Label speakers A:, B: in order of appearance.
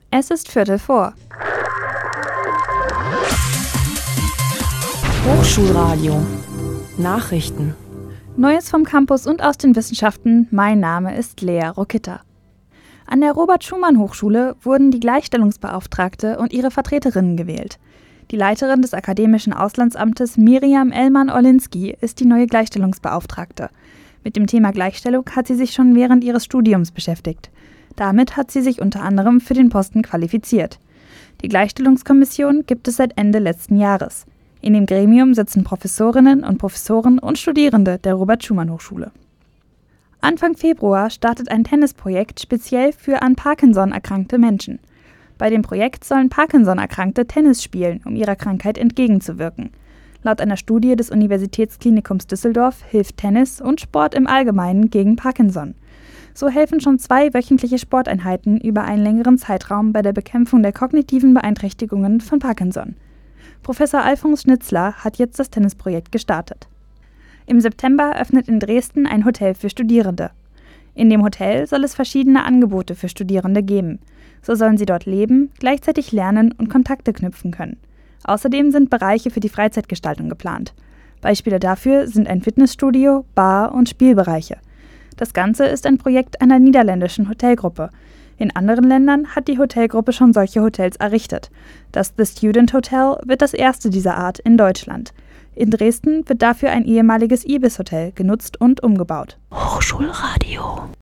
A: Es ist 15:45.
B: Hochschulradio Nachrichten.
A: Neues vom Campus und aus den Wissenschaften. Mein Name ist Lea Rokita. An der Robert-Schumann-Hochschule wurden die Gleichstellungsbeauftragte und ihre Vertreterinnen gewählt. Die Leiterin des Akademischen Auslandsamtes Miriam Ellmann-Orlinski ist die neue Gleichstellungsbeauftragte. Mit dem Thema Gleichstellung hat sie sich schon während ihres Studiums beschäftigt. Damit hat sie sich unter anderem für den Posten qualifiziert. Die Gleichstellungskommission gibt es seit Ende letzten Jahres. In dem Gremium sitzen Professorinnen und Professoren und Studierende der Robert-Schumann-Hochschule. Anfang Februar startet ein Tennisprojekt speziell für an Parkinson erkrankte Menschen. Bei dem Projekt sollen Parkinson-Erkrankte Tennis spielen, um ihrer Krankheit entgegenzuwirken. Laut einer Studie des Universitätsklinikums Düsseldorf hilft Tennis und Sport im Allgemeinen gegen Parkinson. So helfen schon 2 wöchentliche Sporteinheiten über einen längeren Zeitraum bei der Bekämpfung der kognitiven Beeinträchtigungen von Parkinson. Professor Alfons Schnitzler hat jetzt das Tennisprojekt gestartet. Im September öffnet in Dresden ein Hotel für Studierende. In dem Hotel soll es verschiedene Angebote für Studierende geben. So sollen sie dort leben, gleichzeitig lernen und Kontakte knüpfen können. Außerdem sind Bereiche für die Freizeitgestaltung geplant. Beispiele dafür sind ein Fitnessstudio, Bar und Spielbereiche. Das Ganze ist ein Projekt einer niederländischen Hotelgruppe. In anderen Ländern hat die Hotelgruppe schon solche Hotels errichtet. Das The Student Hotel wird das erste dieser Art in Deutschland. In Dresden wird dafür ein ehemaliges Ibis-Hotel genutzt und umgebaut.
B: Hochschulradio